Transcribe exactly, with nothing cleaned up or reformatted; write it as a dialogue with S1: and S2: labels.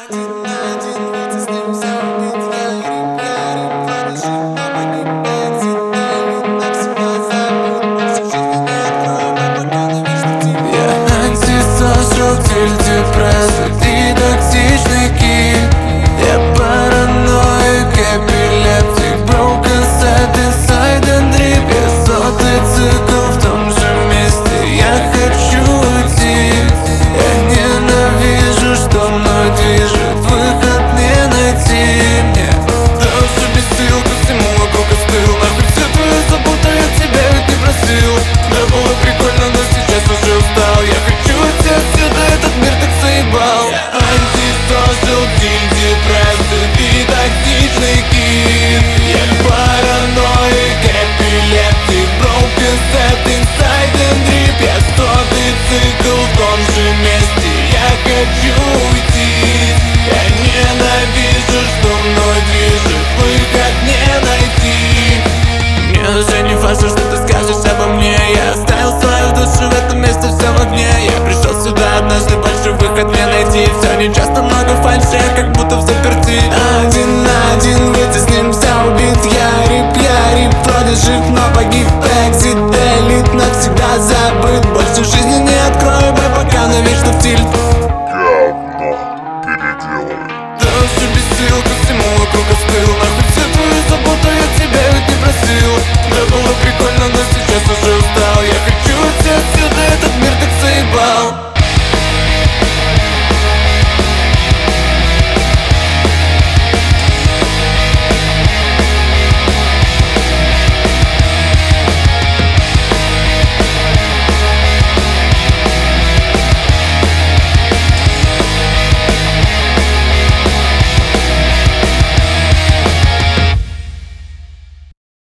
S1: один на один, ведь с ним все убит. Я рип, я рип, подожди, но погиб бензин. Элит навсегда забыт, больше в жизни не открою мой пока навечно в тебе.
S2: Я антисоциал, депрессия и токсичный кит. Я параноик, эпилептик, broken sad inside and drip. Я сотый цикл в том же месте, я хочу уйти. Я ненавижу, что мной движет, выход не найти мне. Да уже без сил, ко всему вокруг остыл. Нахуй всю твою заботу, я тебя ведь не просил. Да было прикольно, но сейчас уже устал. Я хочу уйти отсюда, этот мир так заебал. Я антисоциал, депрессия и токсичный кит. Я параноик, эпилептик, broken sad inside and drip. Я сотый цикл в том же месте, я хочу уйти. Я ненавижу, что мной движет, выход не найти. Мне уже не важно, что ты скажешь обо мне. Я оставил свою душу в этом месте, все в огне. Я пришел сюда однажды, больше выход не найти. Все нечасто, много фальши, я как будто в заперти. Один на один, ведь с ним все убит. Я рип, я рип, вроде жив, но погиб. Экзит, элит, навсегда забыт. Больше в жизни не открою, бой, пока навечно в тильт.